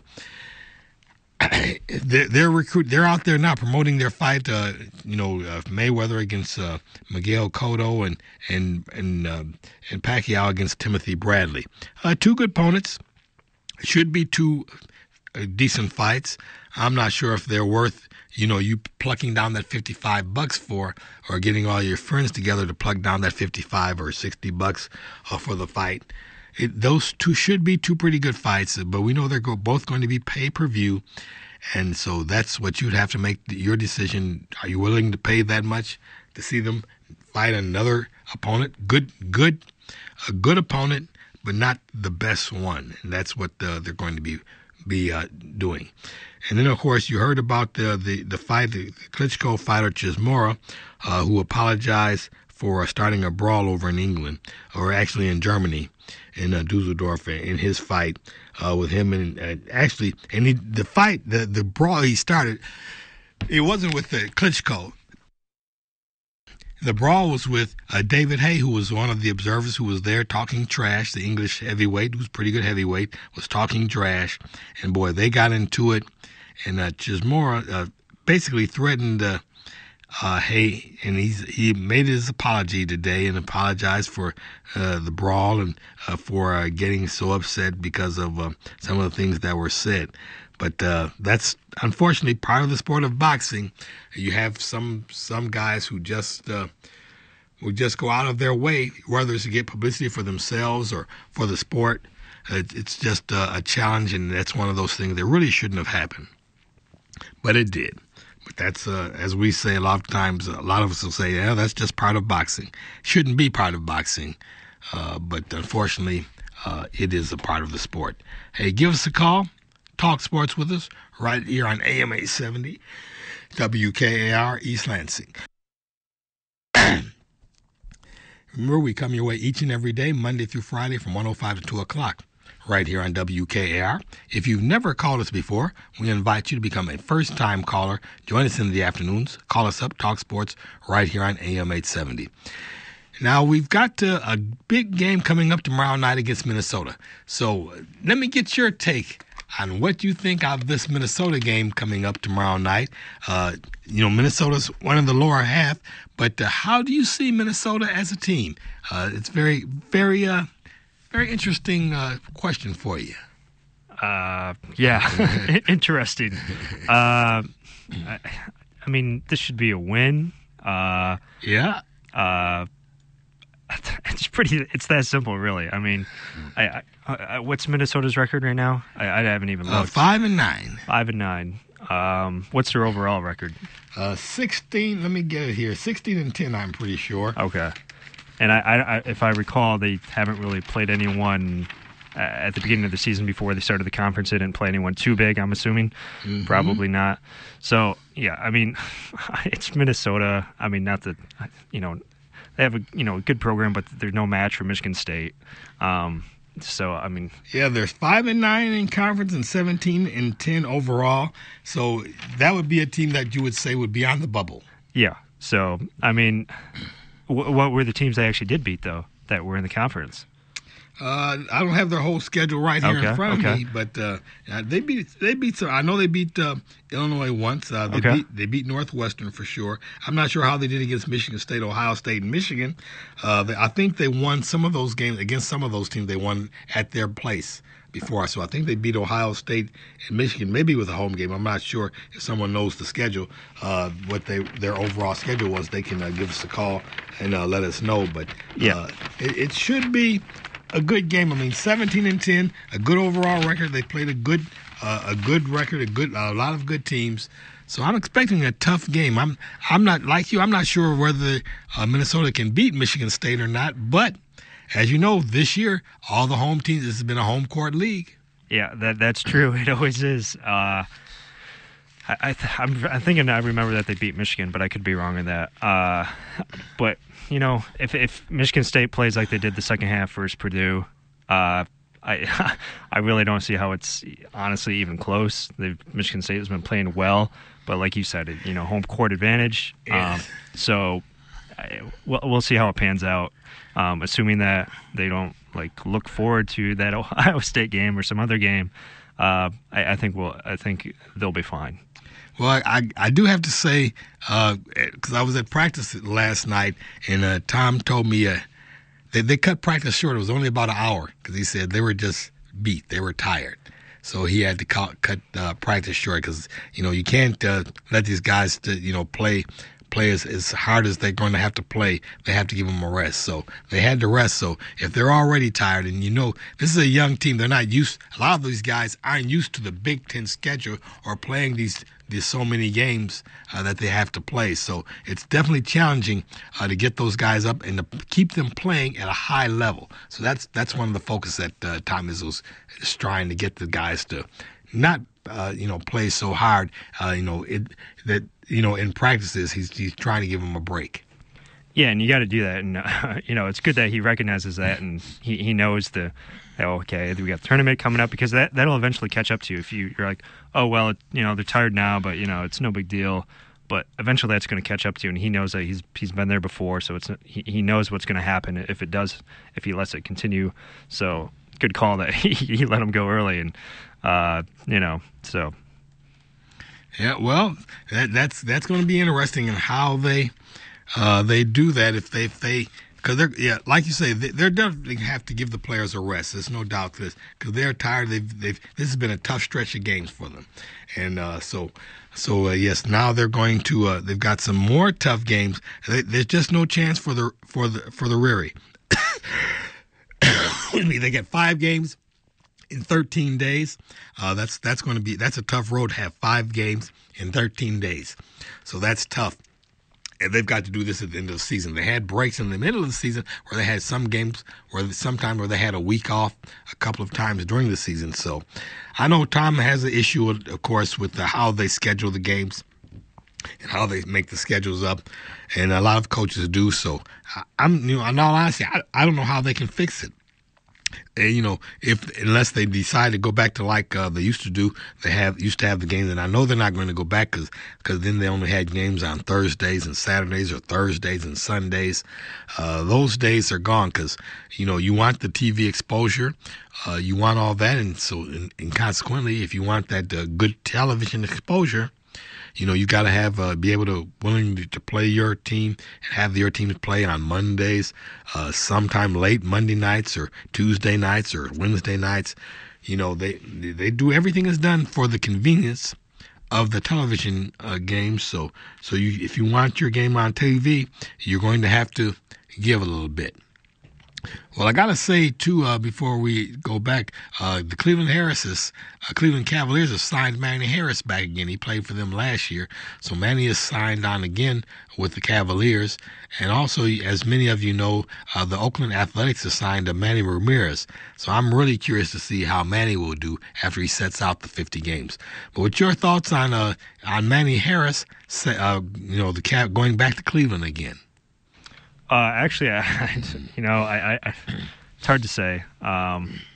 they're, they're recruit. They're out there now promoting their fight. Uh, you know, uh, Mayweather against uh, Miguel Cotto, and and and uh, and Pacquiao against Timothy Bradley. Uh, two good opponents. Should be two uh, decent fights. I'm not sure if they're worth, you know, you plucking down that fifty-five bucks for, or getting all your friends together to plug down that fifty-five or sixty bucks uh, for the fight. It, those two should be two pretty good fights, but we know they're go, both going to be pay-per-view, and so that's what you'd have to make your decision. Are you willing to pay that much to see them fight another opponent? Good, good, a good opponent, but not the best one, and that's what uh, they're going to be be uh, doing. And then, of course, you heard about the the, the fight, the Klitschko fighter Chismora, uh, who apologized for starting a brawl over in England, or actually in Germany, in uh, Dusseldorf, in his fight uh, with him. And uh, actually, and he, the fight, the, the brawl he started, it wasn't with the Klitschko. The brawl was with uh, David Hay, who was one of the observers who was there talking trash. The English heavyweight, who's pretty good heavyweight, was talking trash. And, boy, they got into it. And uh, Chismora uh, basically threatened uh, uh, Hay, and he's, he made his apology today and apologized for uh, the brawl and uh, for uh, getting so upset because of uh, some of the things that were said. But uh, that's unfortunately part of the sport of boxing. You have some some guys who just uh, will just go out of their way, whether it's to get publicity for themselves or for the sport. Uh, it's just uh, a challenge, and that's one of those things that really shouldn't have happened. But it did. But that's, uh, as we say a lot of times, a lot of us will say, yeah, that's just part of boxing. Shouldn't be part of boxing. Uh, but unfortunately, uh, it is a part of the sport. Hey, give us a call. Talk sports with us right here on A M eight seventy W K A R East Lansing. Remember, we come your way each and every day, Monday through Friday from one oh five to two o'clock, right here on W K A R. If you've never called us before, we invite you to become a first-time caller. Join us in the afternoons. Call us up, talk sports, right here on A M eight seventy. Now, we've got uh, a big game coming up tomorrow night against Minnesota. So uh, let me get your take on what you think of this Minnesota game coming up tomorrow night. Uh, you know, Minnesota's one in the lower half, but uh, how do you see Minnesota as a team? Uh, it's very, very, uh, very interesting uh, question for you. Uh, yeah, interesting. Uh, I, I mean, this should be a win. Uh, yeah. Uh, it's pretty. It's that simple, really. I mean, I, I, I, what's Minnesota's record right now? I, I haven't even looked. Uh, five and nine. Five and nine. Um, what's their overall record? Uh, sixteen. Let me get it here. Sixteen and ten. I'm pretty sure. Okay. And I, I, I if I recall, they haven't really played anyone uh, at the beginning of the season before they started the conference. They didn't play anyone too big. I'm assuming. Mm-hmm. Probably not. So yeah, I mean, it's Minnesota. I mean, not that you know. They have a you know a good program, but they're no match for Michigan State. Um, so I mean, yeah, there's five and nine in conference and seventeen and ten overall. So that would be a team that you would say would be on the bubble. Yeah. So I mean, w- what were the teams they actually did beat though? that were in the conference? Uh, I don't have their whole schedule right here okay, in front okay. of me, but uh, they beat they beat. Some, I know they beat uh, Illinois once. Uh, they okay. beat they beat Northwestern for sure. I'm not sure how they did against Michigan State, Ohio State, and Michigan. Uh, they, I think they won some of those games against some of those teams. They won at their place before, so I think they beat Ohio State and Michigan, maybe with a home game. I'm not sure. If someone knows the schedule, uh, what they their overall schedule was, they can uh, give us a call and uh, let us know. But yeah, uh, it, it should be a good game. I mean, seventeen and ten, a good overall record. They played a good, uh, a good record, a good, a lot of good teams. So I'm expecting a tough game. I'm, I'm not like you. I'm not sure whether uh, Minnesota can beat Michigan State or not. But as you know, this year all the home teams. This has been a home court league. Yeah, that that's true. It always is. Uh, I, I th- I'm, I'm thinking I remember that they beat Michigan, but I could be wrong in that. Uh, but you know, if if Michigan State plays like they did the second half versus Purdue, uh, I I really don't see how it's honestly even close. They've, Michigan State has been playing well, but like you said, it, you know, home court advantage. Yeah. Um, so I, we'll, we'll see how it pans out. Um, assuming that they don't like look forward to that Ohio State game or some other game, uh, I, I think we'll I think they'll be fine. Well, I, I do have to say, because uh, I was at practice last night, and uh, Tom told me uh, they, they cut practice short. It was only about an hour because he said they were just beat. They were tired. So he had to cut, cut uh, practice short because, you know, you can't uh, let these guys, to, you know, play play as, as hard as they're going to have to play. They have to give them a rest. So they had to rest. So if they're already tired, and you know, this is a young team, they're not used, a lot of these guys aren't used to the Big Ten schedule or playing these There's so many games uh, that they have to play. So it's definitely challenging uh, to get those guys up and to keep them playing at a high level. So that's that's one of the focus that uh, Tom Izzo's is trying to get the guys to not, uh, you know, play so hard. Uh, you know, it that you know in practices he's he's trying to give them a break. Yeah, and you got to do that, and uh, you know it's good that he recognizes that, and he, he knows the, oh, okay, we got the tournament coming up, because that that'll eventually catch up to you. If you you're like, oh well, it, you know they're tired now, but you know it's no big deal, but eventually that's going to catch up to you, and he knows that he's he's been there before, so it's he, he knows what's going to happen if it does, if he lets it continue. So good call that he, he let him go early, and uh, you know so. Yeah, well, that, that's that's going to be interesting in how they. Uh, they do that if they, if they, because they're, yeah, like you say, they, they're definitely have to give the players a rest. There's no doubt to this, because they're tired. They've, they've, this has been a tough stretch of games for them, and uh, so, so uh, yes, now they're going to, uh, they've got some more tough games. They, there's just no chance for the for the for the Riri. They get five games in thirteen days. Uh, that's that's going to be that's a tough road to have five games in thirteen days. So that's tough. And they've got to do this at the end of the season. They had breaks in the middle of the season where they had some games where sometime where they had a week off a couple of times during the season. So I know Tom has an issue, of course, with the, how they schedule the games and how they make the schedules up, and a lot of coaches do. So I, I'm, you know, in all honesty, I, I don't know how they can fix it. And, you know, if unless they decide to go back to like uh, they used to do, they have used to have the games, and I know they're not going to go back because because then they only had games on Thursdays and Saturdays or Thursdays and Sundays. Uh, those days are gone because you know you want the T V exposure, uh, you want all that, and so and, and consequently, if you want that uh, good television exposure, you know, you got to have uh, be able to willing to, to play your team and have your team play on Mondays, uh, sometime late Monday nights or Tuesday nights or Wednesday nights. You know, they they do everything is done for the convenience of the television uh, games. So so you if you want your game on T V, you're going to have to give a little bit. Well, I got to say, too, uh, before we go back, uh, the Cleveland Harrises, uh, Cleveland Cavaliers have signed Manny Harris back again. He played for them last year. So Manny is signed on again with the Cavaliers. And also, as many of you know, uh, the Oakland Athletics have signed uh, Manny Ramirez. So I'm really curious to see how Manny will do after he sets out the fifty games. But what's your thoughts on uh, on Manny Harris, uh, you know, the Cav- going back to Cleveland again? Uh, actually, I, you know, I, I, it's hard to say. Um,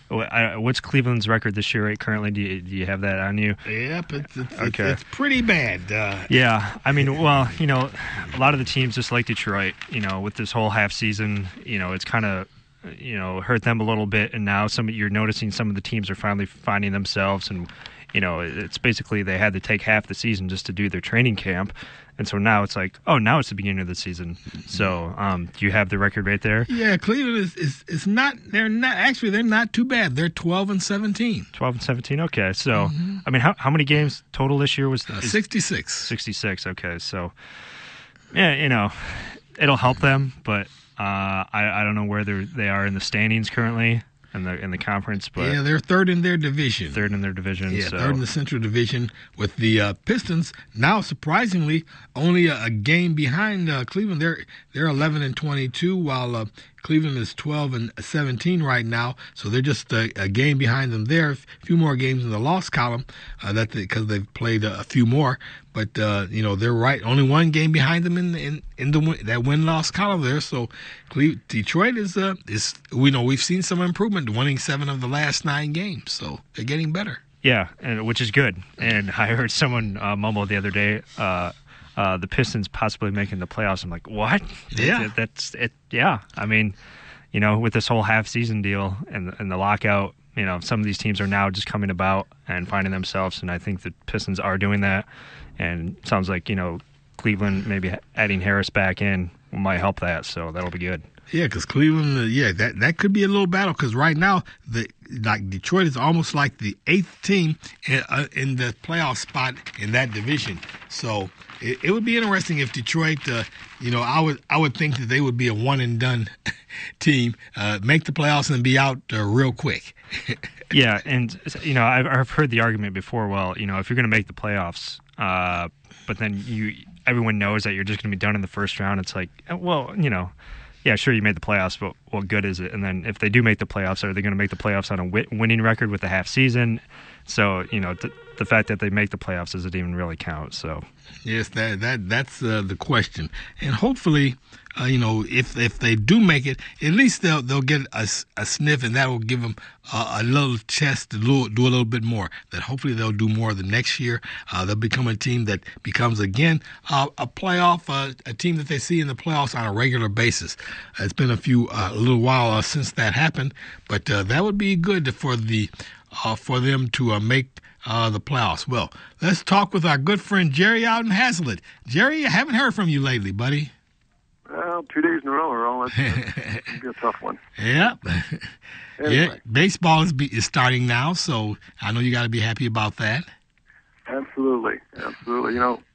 What's Cleveland's record this year right currently? Do you, do you have that on you? Yep, it's, it's, okay. it's, it's pretty bad. Uh, yeah, I mean, well, you know, a lot of the teams just like Detroit, you know, with this whole half season, you know, it's kind of, you know, hurt them a little bit. And now some you're noticing some of the teams are finally finding themselves. And, you know, it's basically they had to take half the season just to do their training camp. And so now it's like, oh, now it's the beginning of the season. So, um, do you have the record right there? Yeah, Cleveland is, is is not. They're not actually. They're not too bad. They're twelve and seventeen. Twelve and seventeen. Okay, so mm-hmm. I mean, how how many games total this year was? Uh, Sixty-six. Sixty-six. Okay, so yeah, you know, it'll help them, but uh, I I don't know where they they are in the standings currently. In the in the conference, but yeah, they're third in their division. Third in their division. Yeah, so. third in the Central Division with the uh, Pistons now surprisingly only a, a game behind uh, Cleveland. They're they're eleven and twenty-two, while uh, Cleveland is twelve and seventeen right now. So they're just a, a game behind them there. A few more games in the loss column uh, that because they, they've played a, a few more. But uh, you know they're right, only one game behind them in in, in the win, that win loss column there. So Cleveland, Detroit is uh, is we know we've seen some improvement, winning seven of the last nine games. So they're getting better. Yeah, and which is good. And I heard someone uh, mumble the other day, uh, uh, the Pistons possibly making the playoffs. I'm like, what? Yeah, that, that's it. Yeah, I mean, you know, with this whole half season deal and and the lockout, you know, some of these teams are now just coming about and finding themselves, and I think the Pistons are doing that. And it sounds like, you know, Cleveland maybe adding Harris back in might help that, so that'll be good. Yeah, because Cleveland, uh, yeah, that, that could be a little battle because right now, the like Detroit is almost like the eighth team in, uh, in the playoff spot in that division. So it, it would be interesting if Detroit, uh, you know, I would I would think that they would be a one and done team, uh, make the playoffs and be out uh, real quick. Yeah, and you know, I've, I've heard the argument before. Well, you know, if you're going to make the playoffs, uh, but then you everyone knows that you're just going to be done in the first round, it's like, well, you know. Yeah, sure, you made the playoffs, but what good is it? And then if they do make the playoffs, are they going to make the playoffs on a w- winning record with a half season? So, you know, th- the fact that they make the playoffs doesn't even really count. So, yes, that that that's uh, the question. And hopefully, uh, you know, if if they do make it, at least they'll they'll get a, a sniff, and that will give them uh, a little chance to do, do a little bit more. That hopefully they'll do more the next year. Uh, they'll become a team that becomes again uh, a playoff, uh, a team that they see in the playoffs on a regular basis. Uh, it's been a few uh, a little while uh, since that happened, but uh, that would be good for the uh, for them to uh, make. Uh, the playoffs. Well, let's talk with our good friend Jerry out in Hazlitt. Jerry, I haven't heard from you lately, buddy. Well, two days in a row or all. That's uh, be a tough one. Yep. Anyway. Yeah, baseball is be, is starting now, so I know you got to be happy about that. Absolutely, absolutely. You know,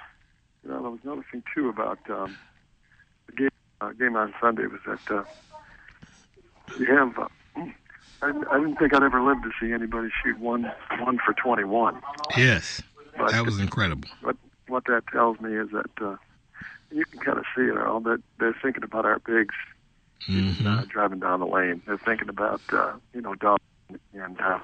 you know, I was noticing too about um, the game. Uh, game on Sunday was that uh, you have. Uh, I, I didn't think I'd ever live to see anybody shoot one one for twenty-one. Yes, but that was incredible. What what that tells me is that uh, you can kind of see it all. That they're thinking about our bigs mm-hmm. uh, driving down the lane. They're thinking about uh, you know Doug and uh,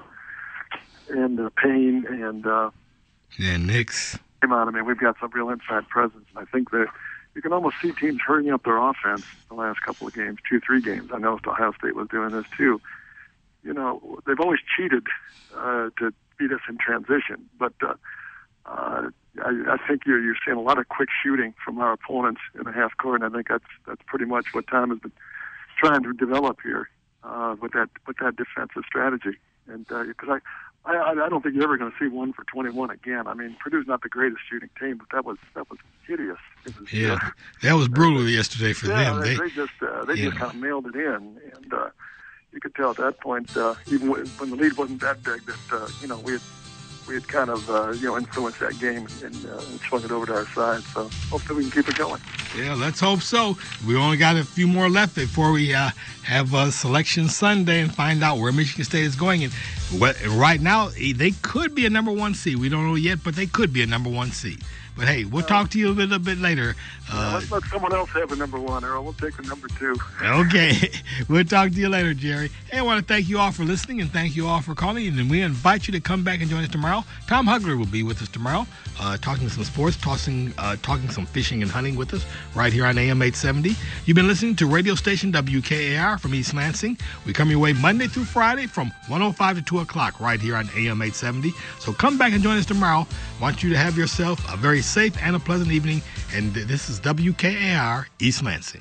and uh, Payne and uh, yeah Knicks. Come on, I mean we've got some real inside presence, and I think that you can almost see teams hurrying up their offense the last couple of games, two three games. I noticed Ohio State was doing this too. You know, they've always cheated uh, to beat us in transition, but uh, uh, I, I think you're, you're seeing a lot of quick shooting from our opponents in the half court, and I think that's that's pretty much what Tom has been trying to develop here uh, with that with that defensive strategy. And because uh, I, I I don't think you're ever going to see one for twenty-one again. I mean, Purdue's not the greatest shooting team, but that was that was hideous. It was, yeah, uh, that was brutal uh, yesterday for yeah, them. They, they, they just uh, they just know. kind of mailed it in, and. Uh, You could tell at that point, uh, even when the lead wasn't that big, that uh, you know we had we had kind of uh, you know influenced that game and, uh, and swung it over to our side. So hopefully we can keep it going. Yeah, let's hope so. We only got a few more left before we uh, have uh, Selection Sunday and find out where Michigan State is going. And what, right now, they could be a number one seed. We don't know yet, but they could be a number one seed. But hey, we'll talk to you a little bit later. Uh, yeah, let's let someone else have the number one, Earl. We'll take the number two. Okay. We'll talk to you later, Jerry. Hey, I want to thank you all for listening and thank you all for calling. And we invite you to come back and join us tomorrow. Tom Hugler will be with us tomorrow, uh, talking some sports, tossing, uh, talking some fishing and hunting with us right here on A M eight seventy. You've been listening to radio station W K A R from East Lansing. We come your way Monday through Friday from one oh five to two o'clock right here on A M eight seventy. So come back and join us tomorrow. I want you to have yourself a very safe and a pleasant evening. And this is W K A R East Lansing.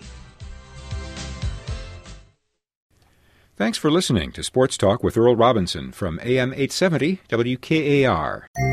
Thanks for listening to Sports Talk with Earl Robinson from A M eight seventy W K A R.